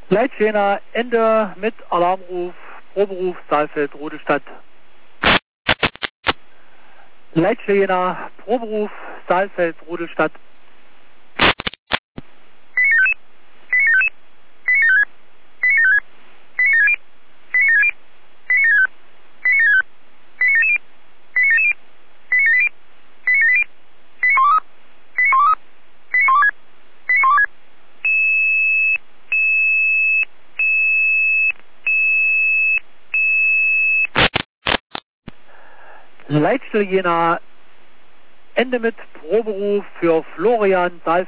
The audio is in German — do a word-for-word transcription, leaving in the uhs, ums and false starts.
Leitschäner, Ende mit Alarmruf, Proberuf, Saalfeld, Rudolstadt. Leitschäner, Proberuf, Saalfeld, Rudolstadt. Leitstelle Jena, Ende mit Proberuf für Florian Saalfeld.